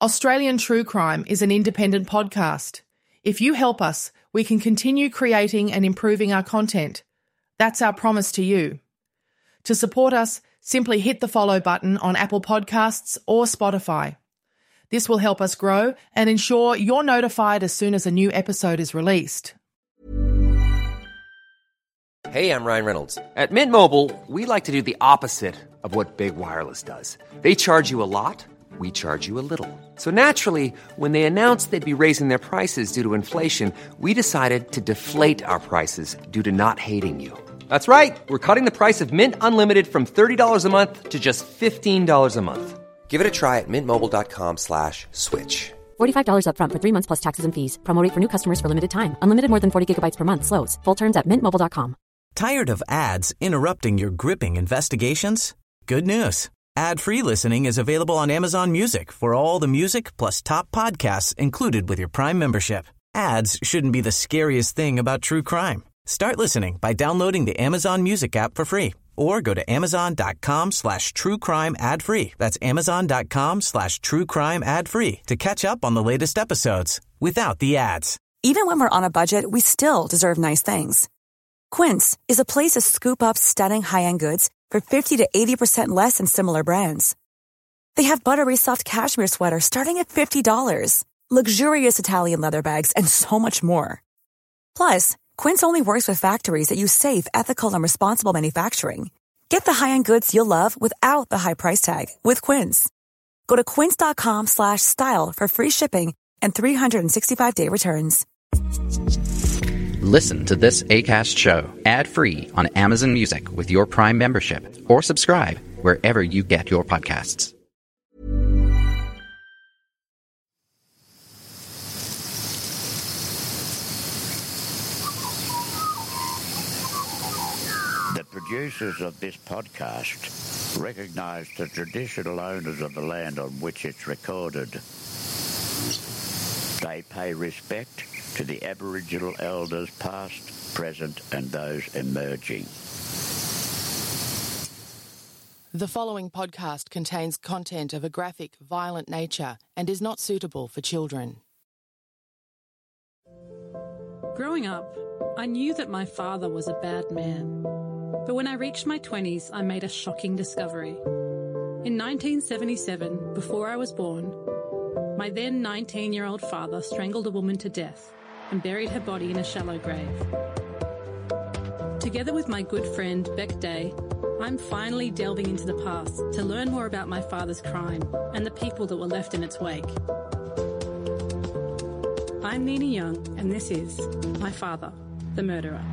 Australian True Crime is an independent podcast. If you help us, we can continue creating and improving our content. That's our promise to you. To support us, simply hit the follow button on Apple Podcasts or Spotify. This will help us grow and ensure you're notified as soon as a new episode is released. Hey, I'm Ryan Reynolds. At Mint Mobile, we like to do the opposite of what Big Wireless does. They charge you a lot. We charge you a little. So naturally, when they announced they'd be raising their prices due to inflation, we decided to deflate our prices due to not hating you. That's right. We're cutting the price of Mint Unlimited from $30 a month to just $15 a month. Give it a try at mintmobile.com/switch. $45 up front for 3 months plus taxes and fees. Promo rate for new customers for limited time. Unlimited more than 40 gigabytes per month. Slows full terms at mintmobile.com. Tired of ads interrupting your gripping investigations? Good news. Ad-free listening is available on Amazon Music for all the music plus top podcasts included with your Prime membership. Ads shouldn't be the scariest thing about true crime. Start listening by downloading the Amazon Music app for free or go to amazon.com/truecrime ad-free. That's amazon.com/truecrime ad-free to catch up on the latest episodes without the ads. Even when we're on a budget, we still deserve nice things. Quince is a place to scoop up stunning high-end goods for 50 to 80% less than similar brands. They have buttery soft cashmere sweaters starting at $50, luxurious Italian leather bags, and so much more. Plus, Quince only works with factories that use safe, ethical, and responsible manufacturing. Get the high-end goods you'll love without the high price tag with Quince. Go to quince.com/style for free shipping and 365-day returns. Listen to this Acast show ad-free on Amazon Music with your Prime membership or subscribe wherever you get your podcasts. The producers of this podcast recognize the traditional owners of the land on which it's recorded. They pay respect to the Aboriginal elders past, present and those emerging. The following podcast contains content of a graphic, violent nature and is not suitable for children. Growing up, I knew that my father was a bad man. But when I reached my 20s, I made a shocking discovery. In 1977, before I was born, my then 19-year-old father strangled a woman to death and buried her body in a shallow grave. Together with my good friend Beck Day, I'm finally delving into the past to learn more about my father's crime and the people that were left in its wake. I'm Nina Young, and this is My Father, the Murderer.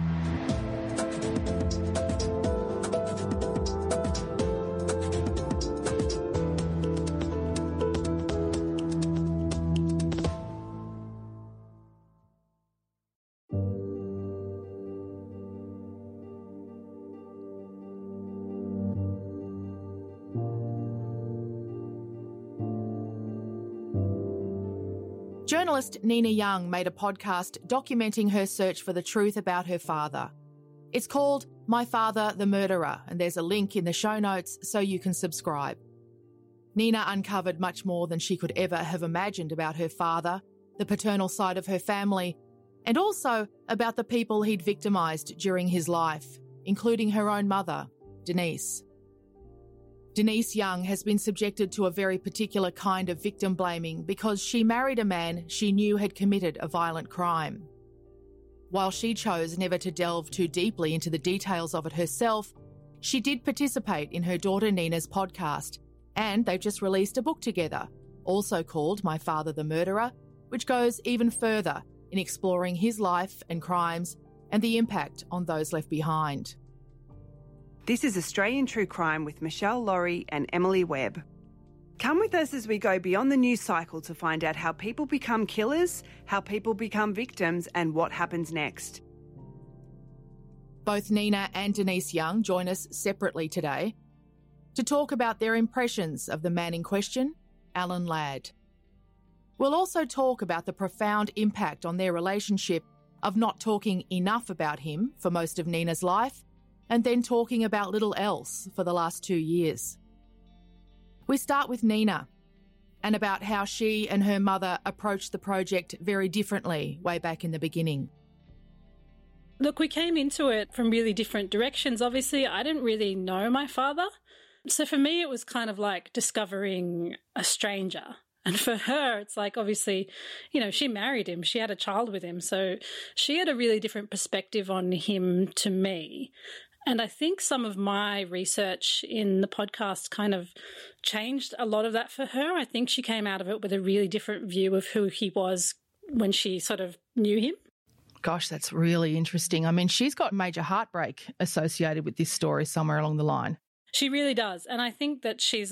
Journalist Nina Young made a podcast documenting her search for the truth about her father. It's called My Father, the Murderer, and there's a link in the show notes so you can subscribe. Nina uncovered much more than she could ever have imagined about her father, the paternal side of her family, and also about the people he'd victimised during his life, including her own mother, Denise. Denise Young has been subjected to a very particular kind of victim blaming because she married a man she knew had committed a violent crime. While she chose never to delve too deeply into the details of it herself, she did participate in her daughter Nina's podcast, and they've just released a book together, also called My Father the Murderer, which goes even further in exploring his life and crimes and the impact on those left behind. This is Australian True Crime with Michelle Laurie and Emily Webb. Come with us as we go beyond the news cycle to find out how people become killers, how people become victims, and what happens next. Both Nina and Denise Young join us separately today to talk about their impressions of the man in question, Alan Ladd. We'll also talk about the profound impact on their relationship of not talking enough about him for most of Nina's life, and then talking about little else for the last 2 years. We start with Nina. and about how she and her mother approached the project very differently way back in the beginning. Look, we came into it from really different directions. Obviously, I didn't really know my father. So for me, it was kind of like discovering a stranger. And for her, it's like, obviously, you know, she married him. She had a child with him. So she had a really different perspective on him to me. And I think some of my research in the podcast kind of changed a lot of that for her. I think she came out of it with a really different view of who he was when she sort of knew him. Gosh, that's really interesting. I mean, she's got major heartbreak associated with this story somewhere along the line. She really does. And I think that she's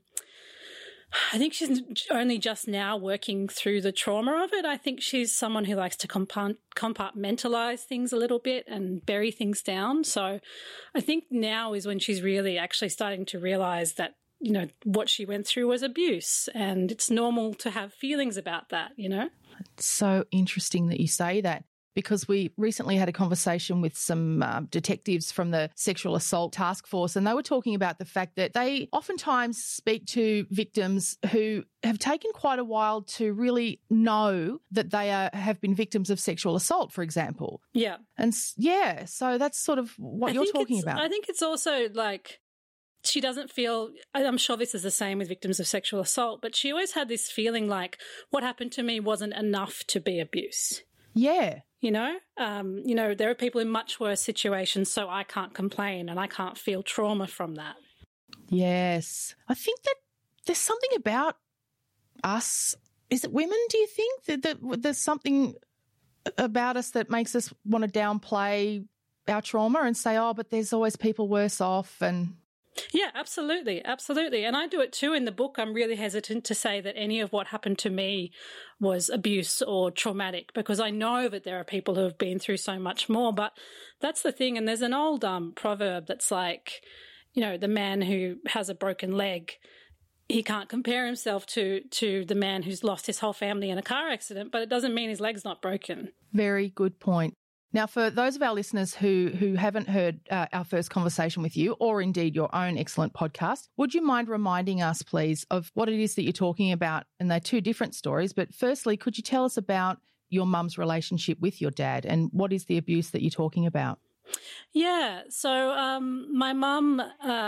only just now working through the trauma of it. I think she's someone who likes to compartmentalize things a little bit and bury things down. So I think now is when she's really actually starting to realize that, you know, what she went through was abuse, and it's normal to have feelings about that, you know? It's so interesting that you say that, because we recently had a conversation with some detectives from the Sexual Assault Task Force, and they were talking about the fact that they oftentimes speak to victims who have taken quite a while to really know that they have been victims of sexual assault, for example. Yeah. And yeah, so that's sort of what you're talking about. I think it's also like she doesn't feel, I'm sure this is the same with victims of sexual assault, but she always had this feeling like what happened to me wasn't enough to be abuse. Yeah. You know, there are people in much worse situations, so I can't complain and I can't feel trauma from that. Yes. I think that there's something about us. Is it women, do you think? That there's something about us that makes us want to downplay our trauma and say, oh, but there's always people worse off and... Yeah, absolutely. Absolutely. And I do it too in the book. I'm really hesitant to say that any of what happened to me was abuse or traumatic, because I know that there are people who have been through so much more. But that's the thing. And there's an old proverb that's like, you know, the man who has a broken leg, he can't compare himself to the man who's lost his whole family in a car accident, but it doesn't mean his leg's not broken. Very good point. Now, for those of our listeners who haven't heard our first conversation with you, or indeed your own excellent podcast, would you mind reminding us, please, of what it is that you're talking about? And they're two different stories. But firstly, could you tell us about your mum's relationship with your dad, and what is the abuse that you're talking about? Yeah. So my mum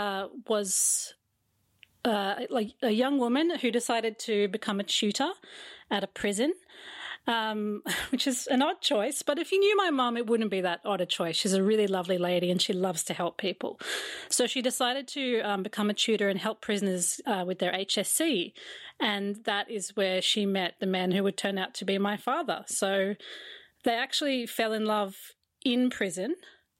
was like a young woman who decided to become a tutor at a prison. Which is an odd choice, but if you knew my mum, it wouldn't be that odd a choice. She's a really lovely lady and she loves to help people. So she decided to become a tutor and help prisoners with their HSC, and that is where she met the man who would turn out to be my father. So they actually fell in love in prison.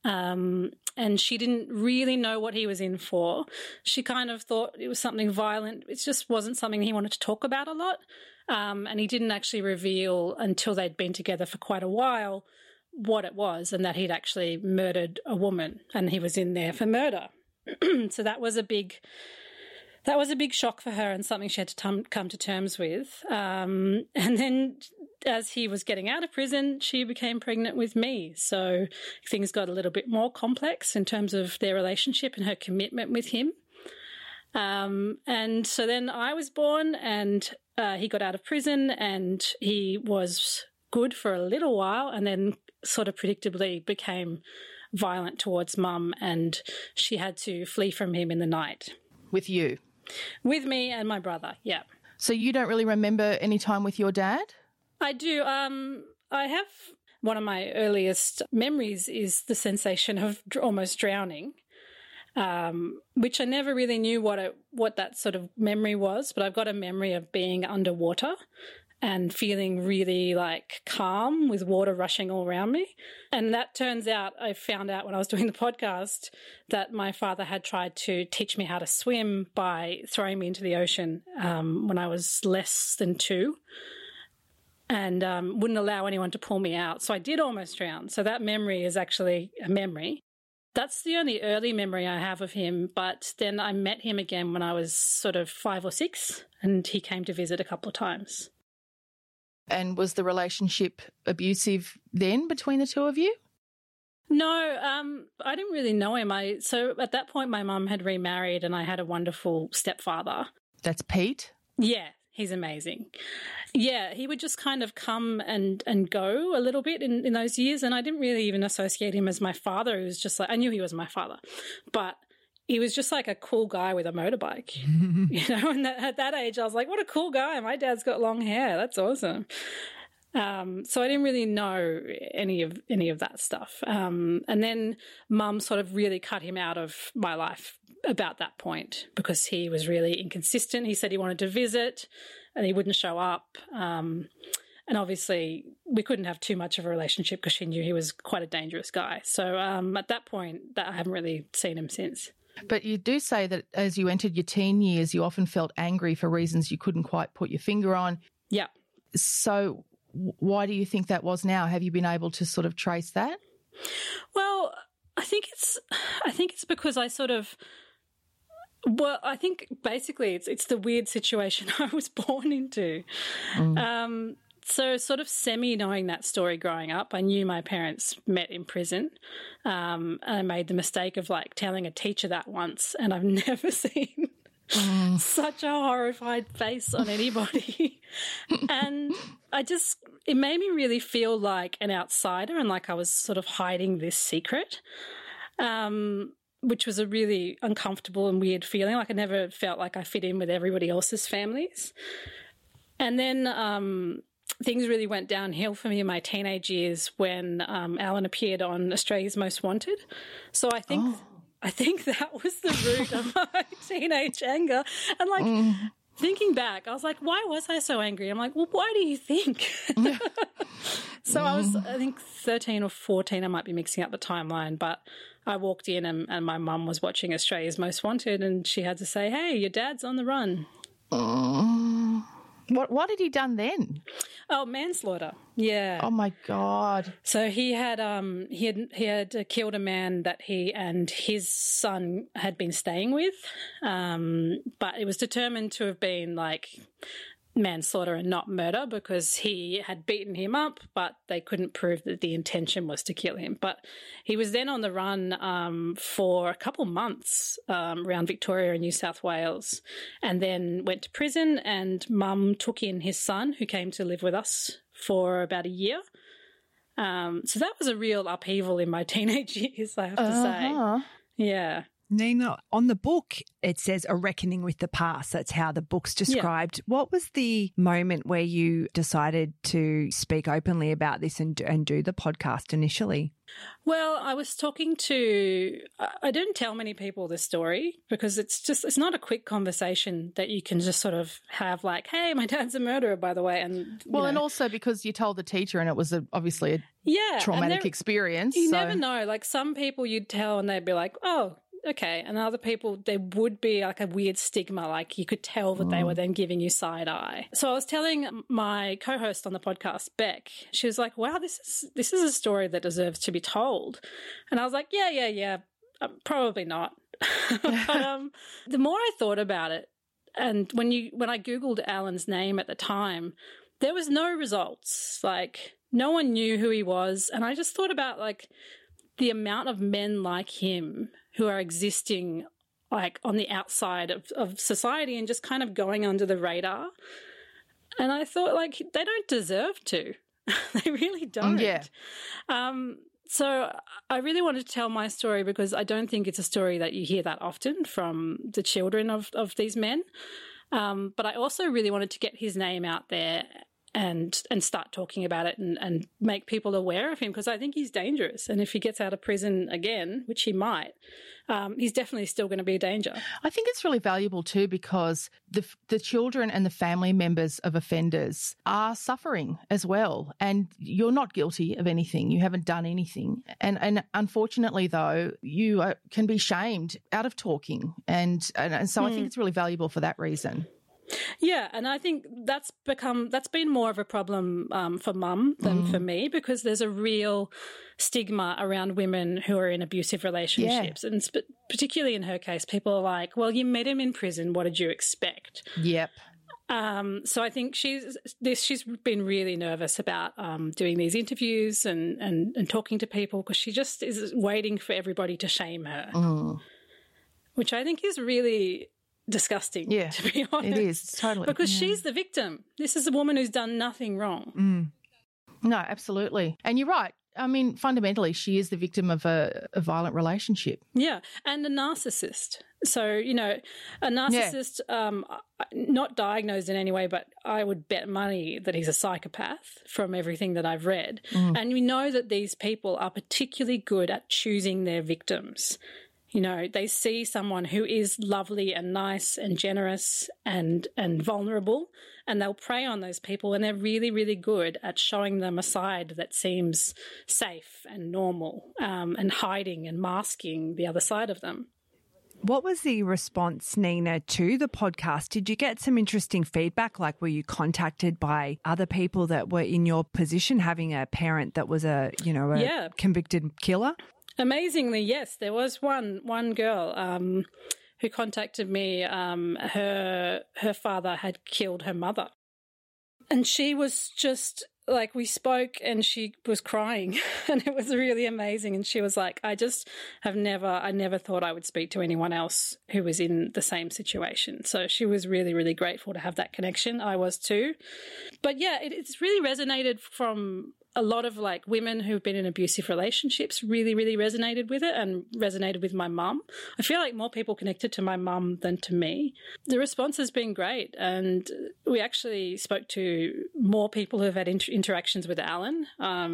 And she didn't really know what he was in for. She kind of thought it was something violent. It just wasn't something he wanted to talk about a lot. And he didn't actually reveal until they'd been together for quite a while what it was, and that he'd actually murdered a woman and he was in there for murder. So that was a big shock for her and something she had to come to terms with. And then as he was getting out of prison, she became pregnant with me. So things got a little bit more complex in terms of their relationship and her commitment with him. And so then I was born, and he got out of prison, and he was good for a little while, and then sort of predictably became violent towards Mum, and she had to flee from him in the night. With you? With me and my brother, yeah. So you don't really remember any time with your dad? I do. I have one of my earliest memories is the sensation of almost drowning. Which I never really knew what that sort of memory was, but I've got a memory of being underwater and feeling really like calm with water rushing all around me. And that turns out, I found out when I was doing the podcast, that my father had tried to teach me how to swim by throwing me into the ocean when I was less than 2. And wouldn't allow anyone to pull me out. So I did almost drown. So that memory is actually a memory. That's the only early memory I have of him, but then I met him again when I was sort of 5 or 6, and he came to visit a couple of times. And was the relationship abusive then between the two of you? No, I didn't really know him. So at that point my mum had remarried and I had a wonderful stepfather. That's Pete? Yeah, He's amazing. Yeah, he would just kind of come and go a little bit in those years, and I didn't really even associate him as my father. He was just like, I knew he was my father, but he was just like a cool guy with a motorbike, and at that age I was like, what a cool guy. My dad's got long hair. That's awesome. So I didn't really know any of that stuff. And then Mum sort of really cut him out of my life about that point because he was really inconsistent. He said he wanted to visit and he wouldn't show up. And obviously we couldn't have too much of a relationship because she knew he was quite a dangerous guy. So at that point, I haven't really seen him since. But you do say that as you entered your teen years, you often felt angry for reasons you couldn't quite put your finger on. Yeah. So why do you think that was now? Have you been able to sort of trace that? Well, I think it's because I think basically it's the weird situation I was born into. So sort of semi-knowing that story growing up, I knew my parents met in prison, and I made the mistake of like telling a teacher that once, and I've never seen such a horrified face on anybody. And it made me really feel like an outsider and like I was sort of hiding this secret, which was a really uncomfortable and weird feeling. Like I never felt like I fit in with everybody else's families. And then things really went downhill for me in my teenage years when Alan appeared on Australia's Most Wanted. So I think that was the root of my teenage anger. And like thinking back, I was like, why was I so angry? I'm like, well, why do you think? So I was, I think 13 or 14, I might be mixing up the timeline, but I walked in and my mum was watching Australia's Most Wanted and she had to say, hey, your dad's on the run. What had he done then? Oh, manslaughter. Yeah. Oh my God. So he had killed a man that he and his son had been staying with, but it was determined to have been like manslaughter and not murder because he had beaten him up, but they couldn't prove that the intention was to kill him. But he was then on the run for a couple months around Victoria and New South Wales, and then went to prison, and Mum took in his son who came to live with us for about a year. So that was a real upheaval in my teenage years, I have to say. Yeah. Nina, on the book, it says a reckoning with the past. That's how the book's described. Yeah. What was the moment where you decided to speak openly about this and do the podcast initially? Well, I was talking to – I didn't tell many people this story because it's not a quick conversation that you can just sort of have like, hey, my dad's a murderer, by the way. And and also because you told the teacher and it was obviously a traumatic experience. You never know. Like some people you'd tell and they'd be like, oh, okay. And other people, there would be like a weird stigma, like you could tell that they were then giving you side eye. So I was telling my co-host on the podcast, Beck, she was like, wow, this is a story that deserves to be told. And I was like, yeah, probably not. But the more I thought about it, and when I Googled Alan's name at the time, there was no results. Like no one knew who he was. And I just thought about like the amount of men like him who are existing like on the outside of society and just kind of going under the radar. And I thought like they don't deserve to. They really don't. Yeah. So I really wanted to tell my story because I don't think it's a story that you hear that often from the children of these men. But I also really wanted to get his name out there and start talking about it and make people aware of him because I think he's dangerous. And if he gets out of prison again, which he might, he's definitely still going to be a danger. I think it's really valuable too because the children and the family members of offenders are suffering as well. And you're not guilty of anything. You haven't done anything. And unfortunately, though, you can be shamed out of talking. And so I think it's really valuable for that reason. Yeah, and I think that's been more of a problem for Mum than for me because there's a real stigma around women who are in abusive relationships. Yeah. And particularly in her case, people are like, well, you met him in prison. What did you expect? Yep. So I think she's been really nervous about doing these interviews and talking to people because she just is waiting for everybody to shame her, which I think is really disgusting, Yeah, to be honest. it is, totally. Because she's the victim. This is a woman who's done nothing wrong. No, absolutely. And you're right. I mean, fundamentally, she is the victim of a violent relationship. Yeah, and a narcissist. So, you know, a narcissist, not diagnosed in any way, but I would bet money that he's a psychopath from everything that I've read. And we know that these people are particularly good at choosing their victims. You know, they see someone who is lovely and nice and generous and vulnerable, and they'll prey on those people, and they're really, really good at showing them a side that seems safe and normal, and hiding and masking the other side of them. What was the response, Nina, to the podcast? Did you get some interesting feedback? Like, were you contacted by other people that were in your position, having a parent that was a convicted killer? Amazingly, yes. There was one girl who contacted me. Her father had killed her mother. And she was just like, we spoke and she was crying and it was really amazing. And she was like, I never thought I would speak to anyone else who was in the same situation. So she was really, really grateful to have that connection. I was too. But yeah, it's really resonated from a lot of like women who've been in abusive relationships, really, really resonated with it and resonated with my mum. I feel like more people connected to my mum than to me. The response has been great. And we actually spoke to more people who've had interactions with Alan,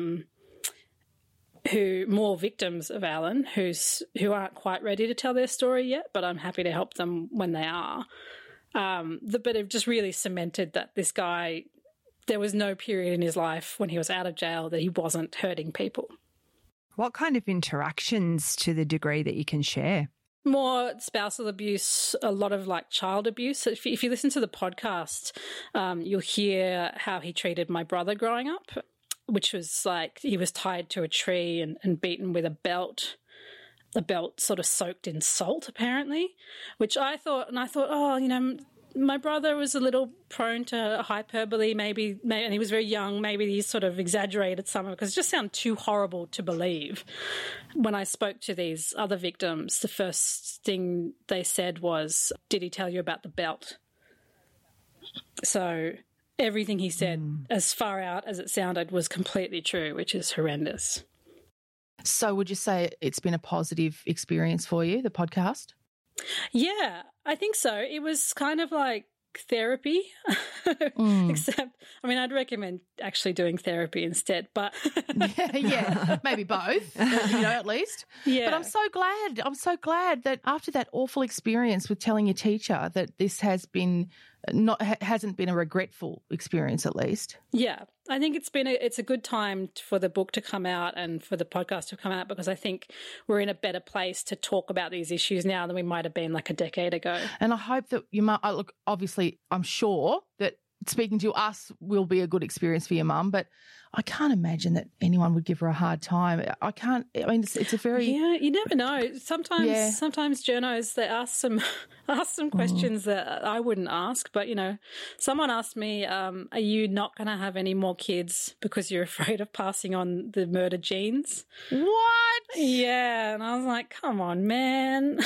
more victims of Alan who aren't quite ready to tell their story yet, but I'm happy to help them when they are. But it just really cemented that this guy, there was no period in his life when he was out of jail that he wasn't hurting people. What kind of interactions, to the degree that you can share? More spousal abuse, a lot of like child abuse. So if you listen to the podcast, you'll hear how he treated my brother growing up, which was like he was tied to a tree and beaten with a belt sort of soaked in salt, apparently, which I thought, oh, you know, my brother was a little prone to hyperbole, maybe, and he was very young. Maybe he sort of exaggerated some of it because it just sounded too horrible to believe. When I spoke to these other victims, the first thing they said was, did he tell you about the belt? So everything he said, as far out as it sounded, was completely true, which is horrendous. So would you say it's been a positive experience for you, the podcast? Yeah, I think so. It was kind of like therapy, except, I mean, I'd recommend actually doing therapy instead, but yeah, maybe both, at least. Yeah. But I'm so glad that after that awful experience with telling your teacher that this hasn't been a regretful experience, at least. Yeah, I think it's a good time for the book to come out and for the podcast to come out, because I think we're in a better place to talk about these issues now than we might have been like a decade ago. And I hope that you might look. Obviously, I'm sure that speaking to us will be a good experience for your mum, but I can't imagine that anyone would give her a hard time. It's a very... Yeah, you never know. Sometimes journos, they ask some questions that I wouldn't ask, but, someone asked me, are you not going to have any more kids because you're afraid of passing on the murder genes? What? Yeah, and I was like, come on, man.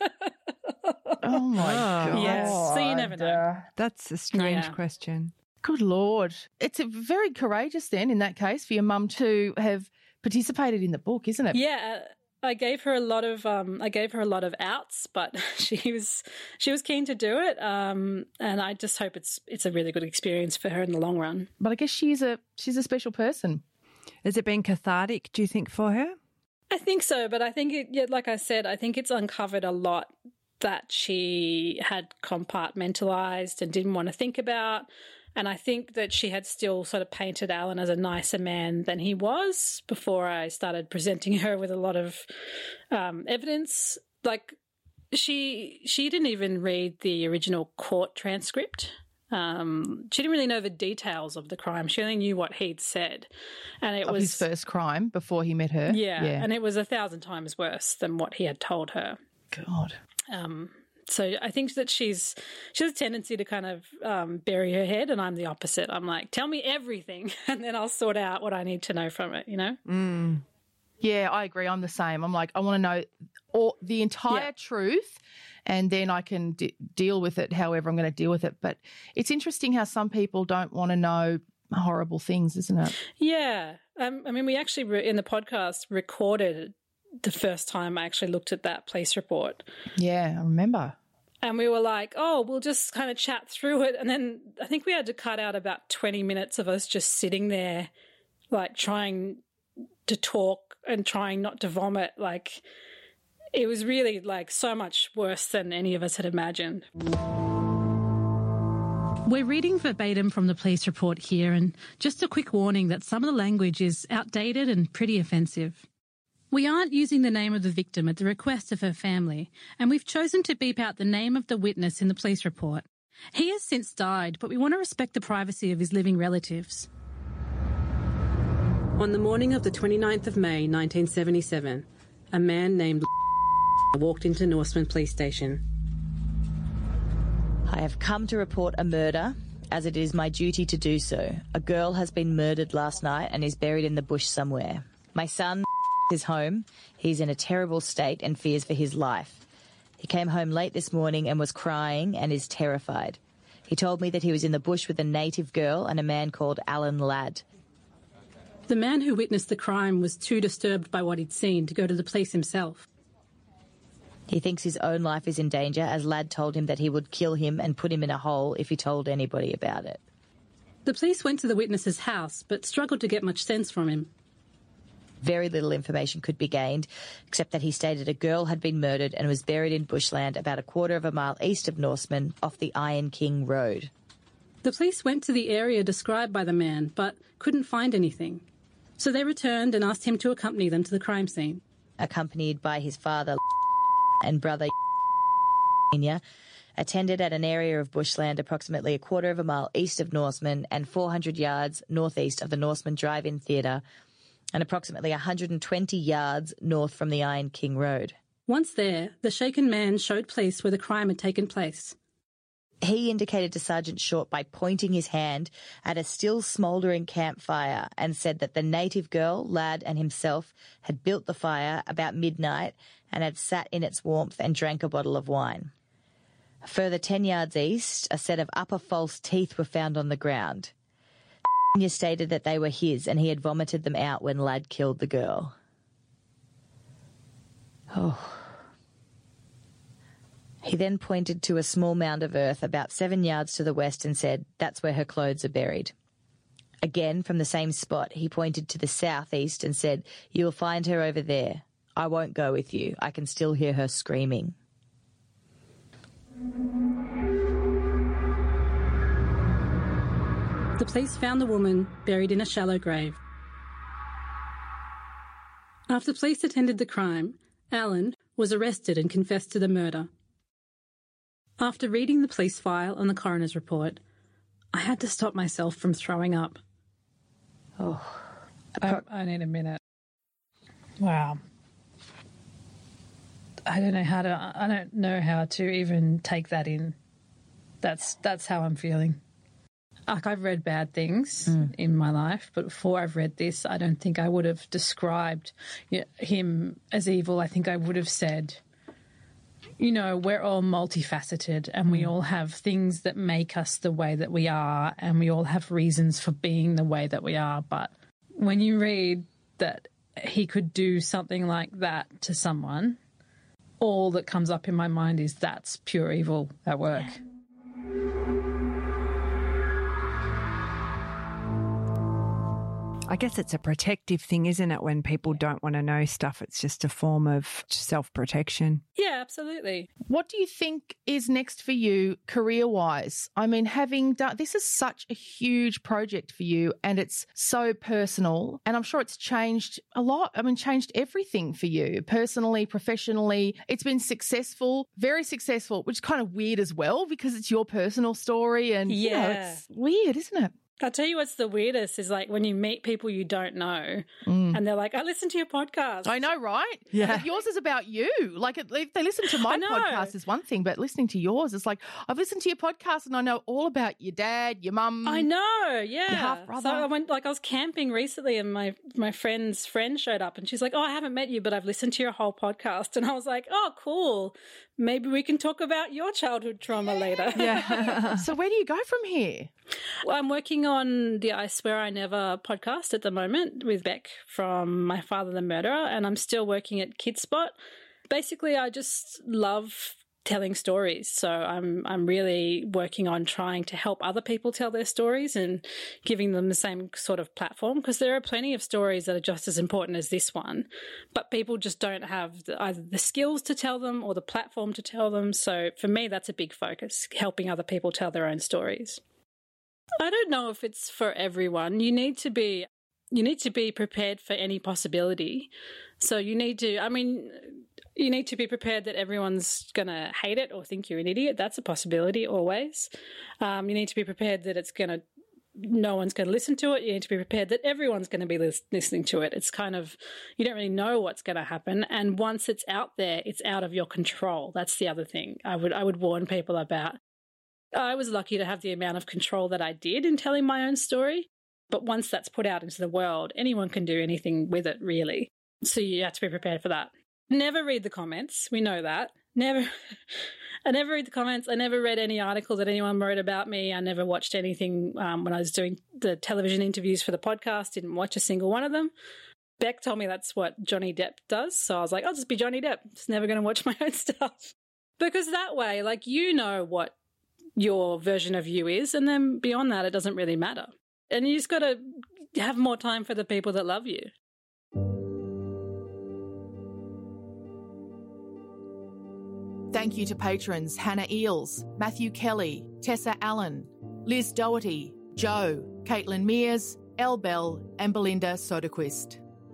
Oh, my God. Yes, so you never know. That's a strange question. Good Lord. It's very courageous then, in that case, for your mum to have participated in the book, isn't it? Yeah, I gave her a lot of outs, but she was keen to do it, and I just hope it's a really good experience for her in the long run. But I guess she's a special person. Has it been cathartic, do you think, for her? I think so, but I think like I said, I think it's uncovered a lot that she had compartmentalized and didn't want to think about. And I think that she had still sort of painted Alan as a nicer man than he was before I started presenting her with a lot of evidence. Like she didn't even read the original court transcript. She didn't really know the details of the crime. She only knew what he'd said. And it was his first crime before he met her. Yeah, and it was 1,000 times worse than what he had told her. God. So I think that she has a tendency to kind of bury her head, and I'm the opposite. I'm like, tell me everything, and then I'll sort out what I need to know from it, Yeah, I agree. I'm the same. I'm like, I want to know the entire truth, and then I can deal with it however I'm going to deal with it. But it's interesting how some people don't want to know horrible things, isn't it? Yeah. I mean, we actually, in the podcast, recorded the first time I actually looked at that police report. Yeah, I remember. And we were like, oh, we'll just kind of chat through it. And then I think we had to cut out about 20 minutes of us just sitting there, like trying to talk and trying not to vomit. Like, it was really like so much worse than any of us had imagined. We're reading verbatim from the police report here, and just a quick warning that some of the language is outdated and pretty offensive. We aren't using the name of the victim at the request of her family, and we've chosen to beep out the name of the witness in the police report. He has since died, but we want to respect the privacy of his living relatives. On the morning of the 29th of May, 1977, a man named walked into Norseman Police Station. I have come to report a murder, as it is my duty to do so. A girl has been murdered last night and is buried in the bush somewhere. My son is home. He's in a terrible state and fears for his life. He came home late this morning and was crying and is terrified. He told me that he was in the bush with a native girl and a man called Alan Ladd. The man who witnessed the crime was too disturbed by what he'd seen to go to the police himself. He thinks his own life is in danger, as Ladd told him that he would kill him and put him in a hole if he told anybody about it. The police went to the witness's house, but struggled to get much sense from him. Very little information could be gained, except that he stated a girl had been murdered and was buried in bushland about a quarter of a mile east of Norseman off the Iron King Road. The police went to the area described by the man, but couldn't find anything. So they returned and asked him to accompany them to the crime scene. Accompanied by his father and brother, attended at an area of bushland approximately a quarter of a mile east of Norseman and 400 yards northeast of the Norseman Drive-In Theatre and approximately 120 yards north from the Iron King Road. Once there, the shaken man showed police where the crime had taken place. He indicated to Sergeant Short by pointing his hand at a still smouldering campfire and said that the native girl, Ladd, and himself had built the fire about midnight and had sat in its warmth and drank a bottle of wine. A further 10 yards east, a set of upper false teeth were found on the ground. He stated that they were his and he had vomited them out when Ladd killed the girl. He then pointed to a small mound of earth about 7 yards to the west and said, "That's where her clothes are buried." Again, from the same spot, he pointed to the southeast and said, "You will find her over there. I won't go with you. I can still hear her screaming." The police found the woman buried in a shallow grave. After police attended the crime, Alan was arrested and confessed to the murder. After reading the police file and the coroner's report, I had to stop myself from throwing up. I need a minute. Wow. I don't know how to even take that in. That's how I'm feeling. Like, I've read bad things in my life, but before I've read this, I don't think I would have described him as evil. I think I would have said, we're all multifaceted and we all have things that make us the way that we are and we all have reasons for being the way that we are. But when you read that he could do something like that to someone, all that comes up in my mind is that's pure evil at work. I guess it's a protective thing, isn't it? When people don't want to know stuff, it's just a form of self-protection. Yeah, absolutely. What do you think is next for you career-wise? I mean, having done, this is such a huge project for you and it's so personal, and I'm sure it's changed a lot. I mean, changed everything for you personally, professionally. It's been successful, very successful, which is kind of weird as well because it's your personal story and, it's weird, isn't it? I'll tell you what's the weirdest is like when you meet people you don't know and they're like, I listen to your podcast. I know, right? Yeah. But yours is about you. Like if they listen to my podcast is one thing, but listening to yours, it's like, I've listened to your podcast and I know all about your dad, your mum. I know, yeah. Your half-brother. So I was camping recently and my friend's friend showed up and she's like, oh, I haven't met you, but I've listened to your whole podcast. And I was like, oh, cool. Maybe we can talk about your childhood trauma later. Yeah. So where do you go from here? Well, I'm working on the I Swear I Never podcast at the moment with Beck from My Father the Murderer, and I'm still working at Kidspot. Basically, I just love telling stories. So I'm really working on trying to help other people tell their stories and giving them the same sort of platform, because there are plenty of stories that are just as important as this one, but people just don't have either the skills to tell them or the platform to tell them. So for me, that's a big focus, helping other people tell their own stories. I don't know if it's for everyone. You need to be prepared for any possibility. So you need to be prepared that everyone's going to hate it or think you're an idiot. That's a possibility always. You need to be prepared that no one's going to listen to it. You need to be prepared that everyone's going to be listening to it. It's kind of, you don't really know what's going to happen. And once it's out there, it's out of your control. That's the other thing I would warn people about. I was lucky to have the amount of control that I did in telling my own story. But once that's put out into the world, anyone can do anything with it, really. So you have to be prepared for that. Never read the comments. We know that. I never read the comments. I never read any articles that anyone wrote about me. I never watched anything when I was doing the television interviews for the podcast. Didn't watch a single one of them. Beck told me that's what Johnny Depp does. So I was like, I'll just be Johnny Depp. Just never going to watch my own stuff. Because that way, like, you know what your version of you is, and then beyond that, it doesn't really matter. And you just got to have more time for the people that love you. Thank you to patrons Hannah Eels, Matthew Kelly, Tessa Allen, Liz Doherty, Joe, Caitlin Mears, Elle Bell and Belinda Soderquist.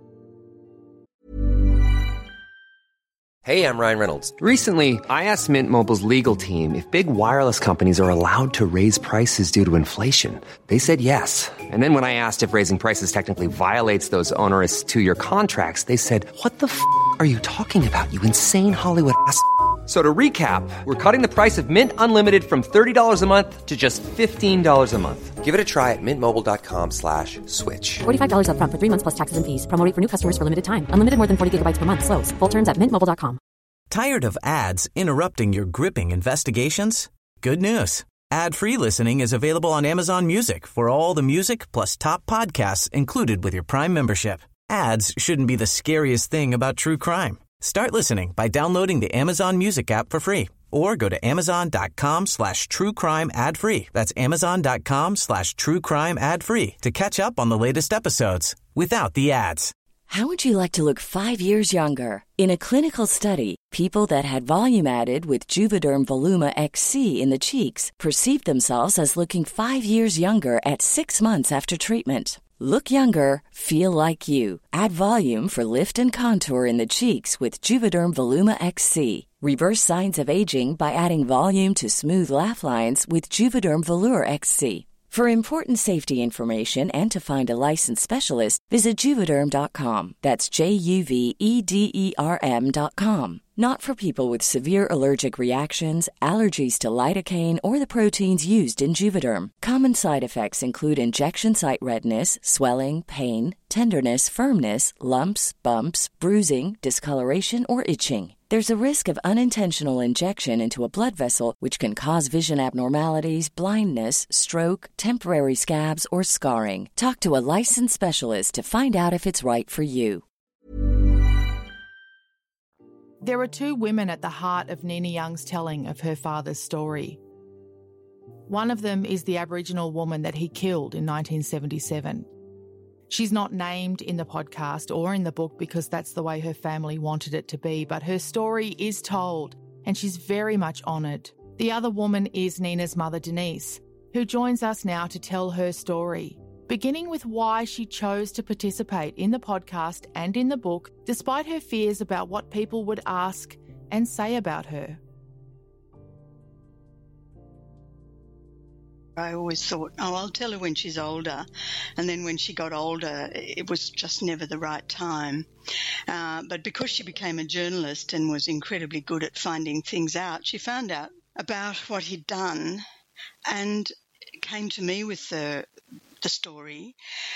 Hey, I'm Ryan Reynolds. Recently, I asked Mint Mobile's legal team if big wireless companies are allowed to raise prices due to inflation. They said yes. And then when I asked if raising prices technically violates those onerous 2-year contracts, they said, what the f*** are you talking about, you insane Hollywood ass f- So to recap, we're cutting the price of Mint Unlimited from $30 a month to just $15 a month. Give it a try at mintmobile.com/switch. $45 up front for 3 months plus taxes and fees. Promo rate for new customers for limited time. Unlimited more than 40 gigabytes per month. Slows full terms at mintmobile.com. Tired of ads interrupting your gripping investigations? Good news. Ad-free listening is available on Amazon Music for all the music plus top podcasts included with your Prime membership. Ads shouldn't be the scariest thing about true crime. Start listening by downloading the Amazon Music app for free or go to amazon.com/truecrime ad-free. That's amazon.com/truecrime ad-free to catch up on the latest episodes without the ads. How would you like to look 5 years younger? In a clinical study, people that had volume added with Juvederm Voluma XC in the cheeks perceived themselves as looking 5 years younger at 6 months after treatment. Look younger, feel like you. Add volume for lift and contour in the cheeks with Juvederm Voluma XC. Reverse signs of aging by adding volume to smooth laugh lines with Juvederm Volure XC. For important safety information and to find a licensed specialist, visit Juvederm.com. That's JUVEDERM.com. Not for people with severe allergic reactions, allergies to lidocaine, or the proteins used in Juvederm. Common side effects include injection site redness, swelling, pain, tenderness, firmness, lumps, bumps, bruising, discoloration, or itching. There's a risk of unintentional injection into a blood vessel, which can cause vision abnormalities, blindness, stroke, temporary scabs, or scarring. Talk to a licensed specialist to find out if it's right for you. There are 2 women at the heart of Nina Young's telling of her father's story. One of them is the Aboriginal woman that he killed in 1977. She's not named in the podcast or in the book because that's the way her family wanted it to be, but her story is told and she's very much honoured. The other woman is Nina's mother, Denise, who joins us now to tell her story, beginning with why she chose to participate in the podcast and in the book, despite her fears about what people would ask and say about her. I always thought, oh, I'll tell her when she's older. And then when she got older, it was just never the right time. But because she became a journalist and was incredibly good at finding things out, she found out about what he'd done and came to me with the story.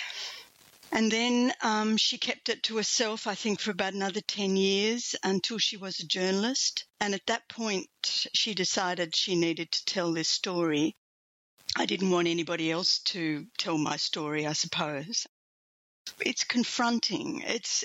And then she kept it to herself, I think, for about another 10 years until she was a journalist. And at that point, she decided she needed to tell this story. I didn't want anybody else to tell my story, I suppose. It's confronting. It's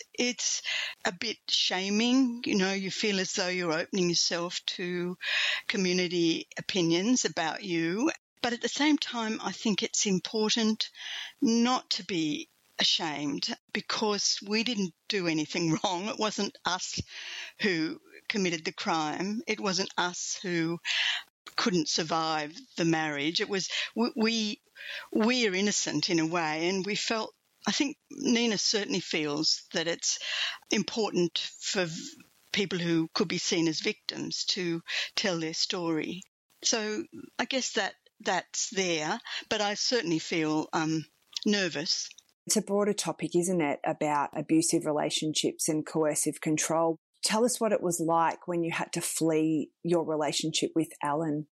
a bit shaming. You know, you feel as though you're opening yourself to community opinions about you. But at the same time, I think it's important not to be ashamed because we didn't do anything wrong. It wasn't us who committed the crime. It wasn't us who couldn't survive the marriage. It was we are innocent in a way, and we felt, I think Nina certainly feels that it's important for people who could be seen as victims to tell their story. So I guess that's there, but I certainly feel nervous. It's a broader topic, isn't it, about abusive relationships and coercive control. Tell us what it was like when you had to flee your relationship with Alan.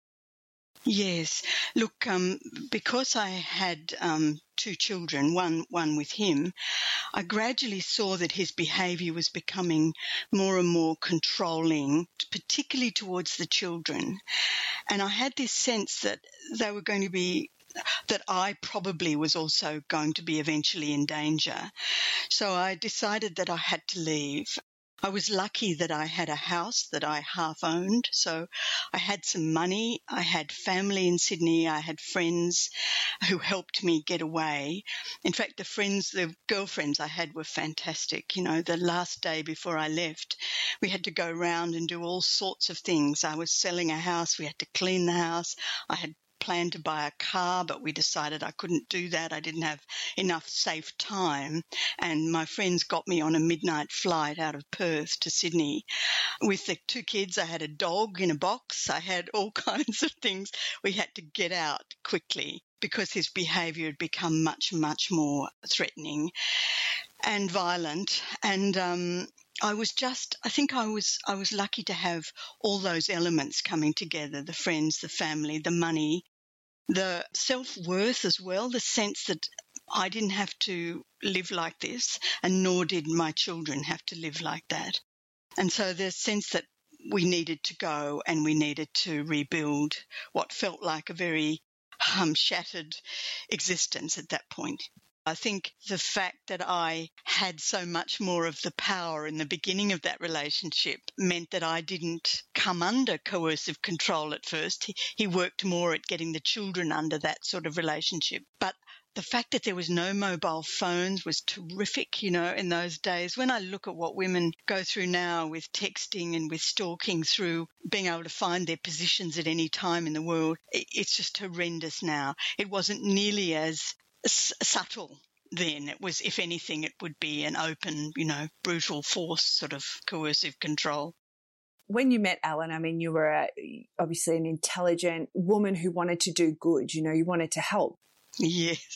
Yes. Look, because I had 2 children, one with him, I gradually saw that his behaviour was becoming more and more controlling, particularly towards the children. And I had this sense that they were going to be that I probably was also going to be eventually in danger. So I decided that I had to leave. I was lucky that I had a house that I half owned, so I had some money. I had family in Sydney. I had friends who helped me get away. In fact, the girlfriends I had were fantastic. You know, the last day before I left, we had to go around and do all sorts of things. I was selling a house. We had to clean the house. I had planned to buy a car, but we decided I couldn't do that. I didn't have enough safe time. And my friends got me on a midnight flight out of Perth to Sydney. With the 2 kids, I had a dog in a box. I had all kinds of things. We had to get out quickly because his behaviour had become much, much more threatening and violent. And I think I was lucky to have all those elements coming together, the friends, the family, the money, the self-worth as well, the sense that I didn't have to live like this, and nor did my children have to live like that. And so the sense that we needed to go and we needed to rebuild what felt like a very shattered existence at that point. I think the fact that I had so much more of the power in the beginning of that relationship meant that I didn't come under coercive control at first. He worked more at getting the children under that sort of relationship. But the fact that there was no mobile phones was terrific, you know, in those days. When I look at what women go through now with texting and with stalking through being able to find their positions at any time in the world, it's just horrendous now. It wasn't nearly as subtle then. It was, if anything, it would be an open, you know, brutal force sort of coercive control. When you met Alan, I mean, you were obviously an intelligent woman who wanted to do good, you know, you wanted to help. Yes.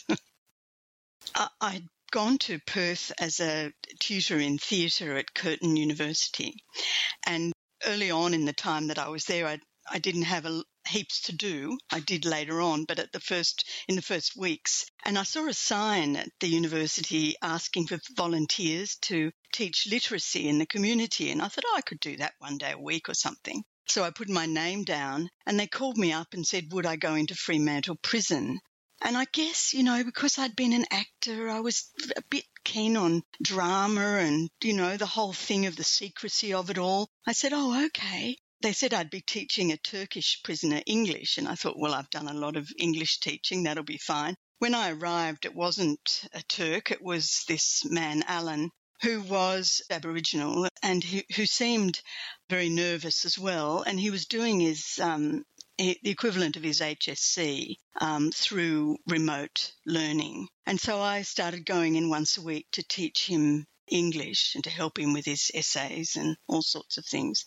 I'd gone to Perth as a tutor in theatre at Curtin University, and early on in the time that I was there, I didn't have heaps to do. I did later on, but in the first weeks. And I saw a sign at the university asking for volunteers to teach literacy in the community. And I thought, I could do that one day a week or something. So I put my name down and they called me up and said, would I go into Fremantle Prison? And I guess, you know, because I'd been an actor, I was a bit keen on drama and, you know, the whole thing of the secrecy of it all. I said, oh, okay. They said I'd be teaching a Turkish prisoner English, and I thought, well, I've done a lot of English teaching, that'll be fine. When I arrived, it wasn't a Turk, it was this man, Alan, who was Aboriginal and who seemed very nervous as well, and he was doing his the equivalent of his HSC through remote learning. And so I started going in once a week to teach him English and to help him with his essays and all sorts of things.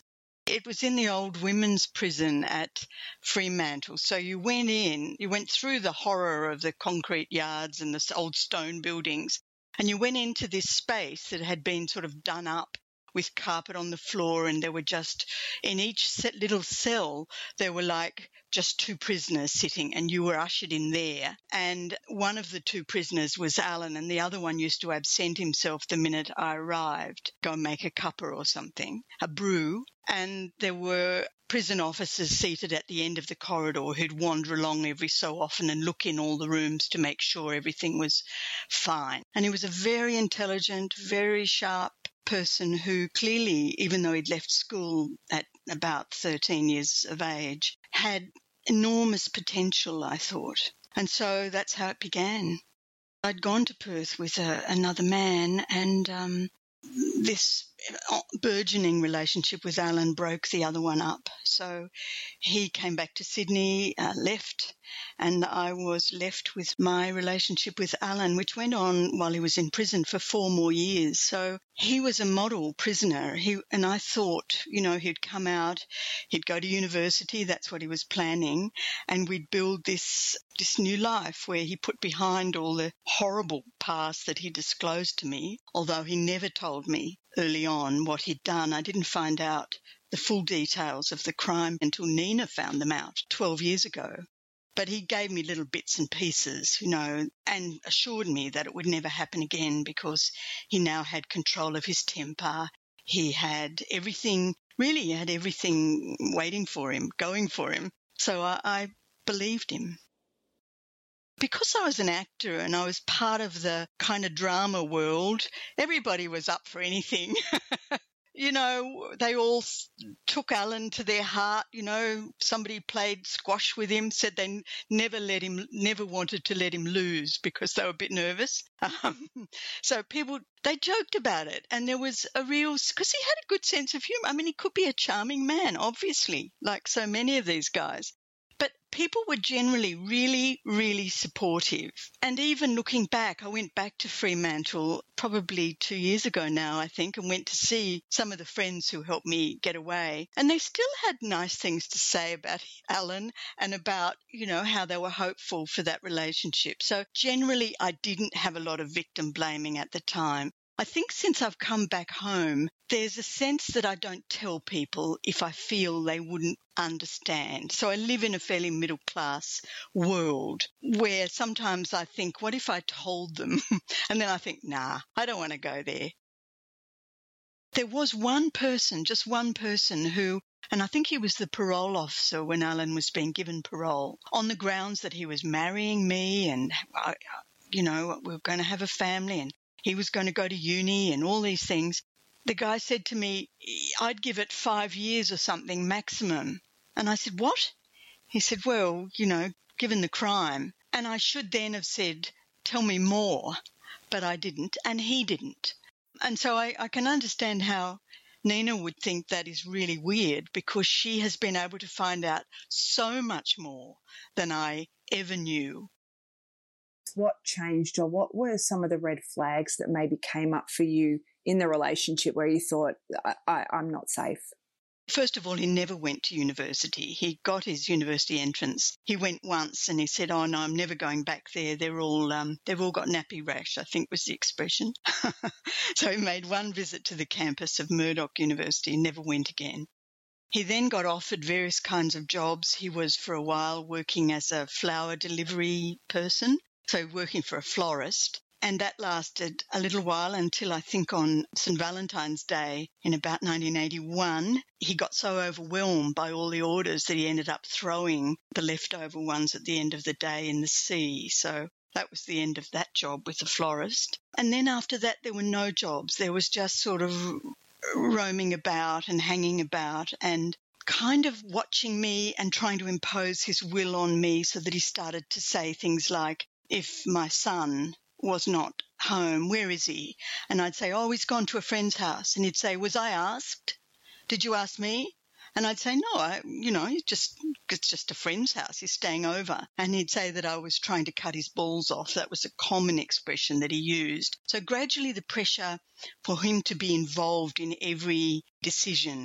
It was in the old women's prison at Fremantle. So you went through the horror of the concrete yards and the old stone buildings, and you went into this space that had been sort of done up with carpet on the floor, and there were just, in each little cell, there were like just two prisoners sitting, and you were ushered in there. And one of the two prisoners was Alan, and the other one used to absent himself the minute I arrived, go and make a cuppa or something, a brew. And there were prison officers seated at the end of the corridor who'd wander along every so often and look in all the rooms to make sure everything was fine. And he was a very intelligent, very sharp person who clearly, even though he'd left school at about 13 years of age, had enormous potential, I thought. And so that's how it began. I'd gone to Perth with another man, and this burgeoning relationship with Alan broke the other one up. So he came back to Sydney, left, and I was left with my relationship with Alan, which went on while he was in prison for 4 more years. So he was a model prisoner. And I thought, he'd come out, he'd go to university, that's what he was planning, and we'd build this new life where he put behind all the horrible past that he disclosed to me, although he never told me early on what he'd done. I didn't find out the full details of the crime until Nina found them out 12 years ago. But he gave me little bits and pieces, and assured me that it would never happen again because he now had control of his temper. He had everything, really he had everything waiting for him, going for him. So I believed him. Because I was an actor and I was part of the kind of drama world, everybody was up for anything. They all took Alan to their heart. Somebody played squash with him, said they never wanted to let him lose because they were a bit nervous. So people, they joked about it. And there was because he had a good sense of humour. I mean, he could be a charming man, obviously, like so many of these guys. But people were generally really, really supportive. And even looking back, I went back to Fremantle probably 2 years ago now, I think, and went to see some of the friends who helped me get away. And they still had nice things to say about Alan and about, how they were hopeful for that relationship. So generally, I didn't have a lot of victim blaming at the time. I think since I've come back home, there's a sense that I don't tell people if I feel they wouldn't understand. So I live in a fairly middle-class world where sometimes I think, what if I told them? And then I think, nah, I don't want to go there. There was just one person who, and I think he was the parole officer when Alan was being given parole, on the grounds that he was marrying me and, we were going to have a family and he was going to go to uni and all these things. The guy said to me, I'd give it 5 years or something maximum. And I said, what? He said, well, given the crime. And I should then have said, tell me more. But I didn't, and he didn't. And so I can understand how Nina would think that is really weird because she has been able to find out so much more than I ever knew. What changed, or what were some of the red flags that maybe came up for you in the relationship where you thought, I'm not safe? First of all, he never went to university. He got his university entrance. He went once and he said, oh, no, I'm never going back there. They've all got nappy rash, I think was the expression. So he made one visit to the campus of Murdoch University and never went again. He then got offered various kinds of jobs. He was for a while working as a flower delivery person, so working for a florist. And that lasted a little while until I think on St. Valentine's Day in about 1981, he got so overwhelmed by all the orders that he ended up throwing the leftover ones at the end of the day in the sea. So that was the end of that job with the florist. And then after that, there were no jobs. There was just sort of roaming about and hanging about and kind of watching me and trying to impose his will on me, so that he started to say things like, if my son was not home, where is he? And I'd say, oh, he's gone to a friend's house. And he'd say, was I asked? Did you ask me? And I'd say, no, it's just a friend's house. He's staying over. And he'd say that I was trying to cut his balls off. That was a common expression that he used. So gradually the pressure for him to be involved in every decision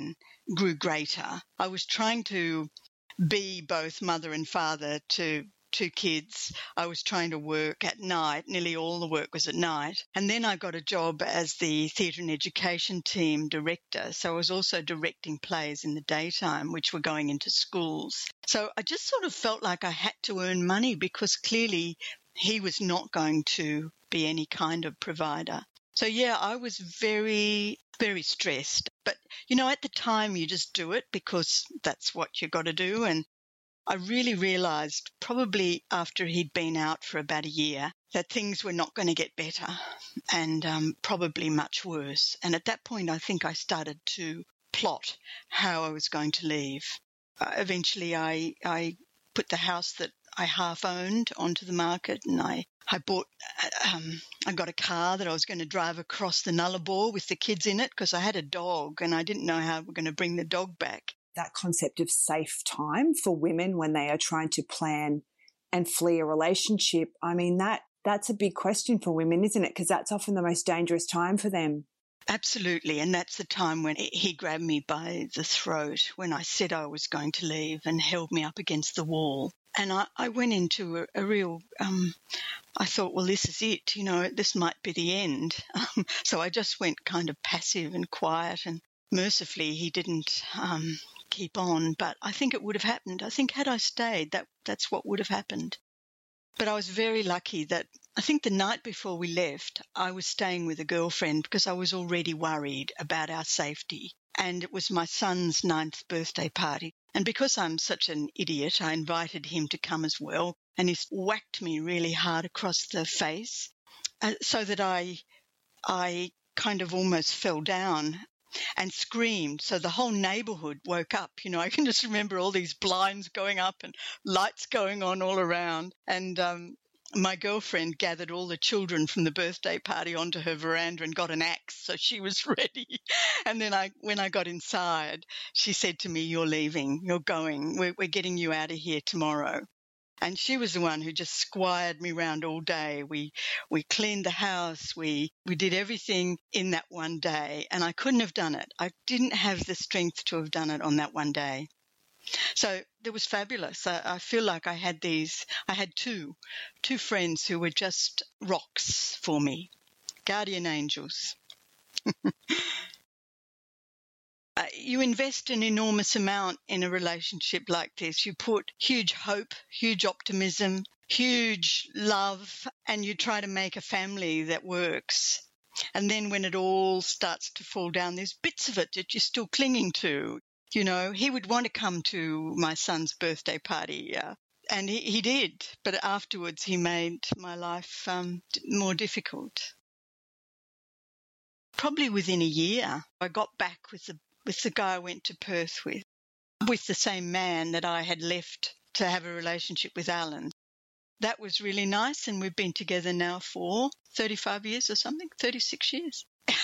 grew greater. I was trying to be both mother and father to two kids. I was trying to work at night. Nearly all the work was at night. And then I got a job as the theatre and education team director. So I was also directing plays in the daytime, which were going into schools. So I just sort of felt like I had to earn money because clearly he was not going to be any kind of provider. So, yeah, I was very, very stressed. But, at the time you just do it because that's what you got to do. And I really realised probably after he'd been out for about a year that things were not going to get better and probably much worse. And at that point, I think I started to plot how I was going to leave. Eventually, I put the house that I half owned onto the market, and I got a car that I was going to drive across the Nullarbor with the kids in it because I had a dog and I didn't know how we were going to bring the dog back. That concept of safe time for women when they are trying to plan and flee a relationship, I mean, that's a big question for women, isn't it? Because that's often the most dangerous time for them. Absolutely. And that's the time when he grabbed me by the throat when I said I was going to leave and held me up against the wall. And I went into a real, I thought, well, this is it, this might be the end. So I just went kind of passive and quiet, and mercifully he didn't keep on, but I think it would have happened. I think had I stayed, that's what would have happened. But I was very lucky that I think the night before we left, I was staying with a girlfriend because I was already worried about our safety. And it was my son's 9th birthday party. And because I'm such an idiot, I invited him to come as well. And he whacked me really hard across the face so that I kind of almost fell down and screamed. So the whole neighbourhood woke up. I can just remember all these blinds going up and lights going on all around. And my girlfriend gathered all the children from the birthday party onto her veranda and got an axe, so she was ready. And then when I got inside, she said to me, "You're leaving, you're going, we're getting you out of here tomorrow." And she was the one who just squired me round all day. We cleaned the house. We did everything in that one day. And I couldn't have done it. I didn't have the strength to have done it on that one day. So it was fabulous. I feel like I had two friends who were just rocks for me, guardian angels. You invest an enormous amount in a relationship like this. You put huge hope, huge optimism, huge love, and you try to make a family that works. And then when it all starts to fall down, there's bits of it that you're still clinging to. He would want to come to my son's birthday party, and he did. But afterwards, he made my life more difficult. Probably within a year, I got back with the guy I went to Perth with the same man that I had left to have a relationship with Alan. That was really nice, and we've been together now for 35 years or something, 36 years.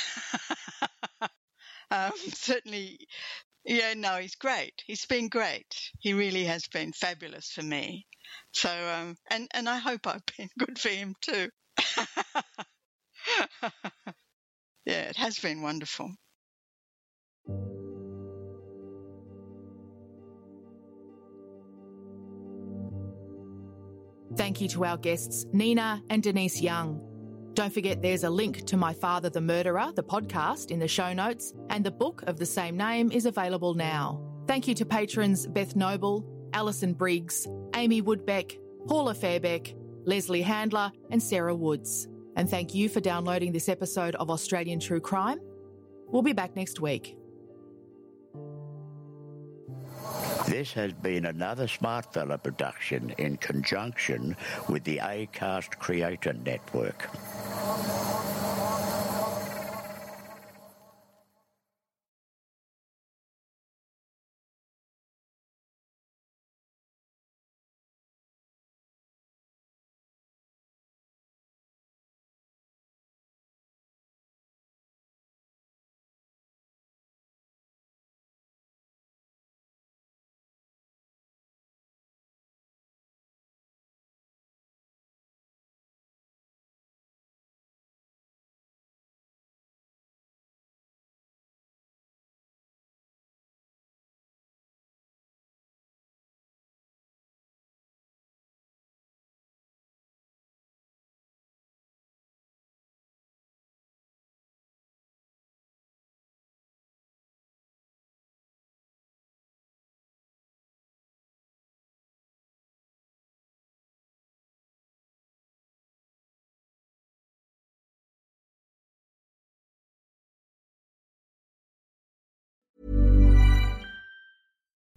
Certainly, yeah, no, he's great. He's been great. He really has been fabulous for me. So, and I hope I've been good for him too. Yeah, it has been wonderful. Thank you to our guests, Nina and Denise Young. Don't forget there's a link to My Father the Murderer, the podcast, in the show notes, and the book of the same name is available now. Thank you to patrons Beth Noble, Alison Briggs, Amy Woodbeck, Paula Fairbeck, Leslie Handler and Sarah Woods. And thank you for downloading this episode of Australian True Crime. We'll be back next week. This has been another Smartfella production in conjunction with the Acast Creator Network.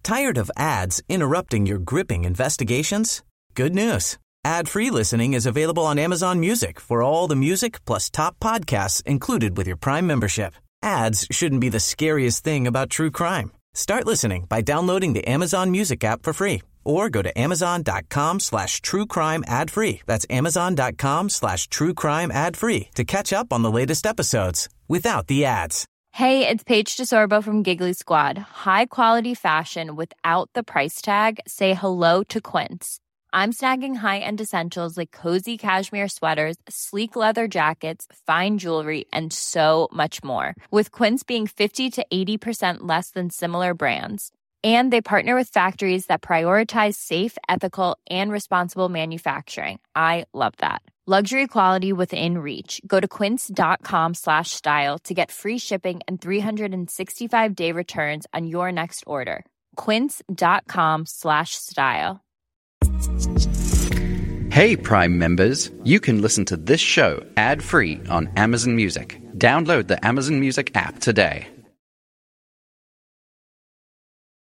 Tired of ads interrupting your gripping investigations? Good news. Ad-free listening is available on Amazon Music for all the music plus top podcasts included with your Prime membership. Ads shouldn't be the scariest thing about true crime. Start listening by downloading the Amazon Music app for free or go to amazon.com/truecrime ad-free. That's amazon.com/truecrime ad-free to catch up on the latest episodes without the ads. Hey, it's Paige DeSorbo from Giggly Squad. High quality fashion without the price tag. Say hello to Quince. I'm snagging high-end essentials like cozy cashmere sweaters, sleek leather jackets, fine jewelry, and so much more. With Quince being 50 to 80% less than similar brands. And they partner with factories that prioritize safe, ethical, and responsible manufacturing. I love that. Luxury quality within reach. Go to quince.com/style to get free shipping and 365-day returns on your next order. Quince.com/style. Hey, Prime members, you can listen to this show ad-free on Amazon Music. Download the Amazon Music app today.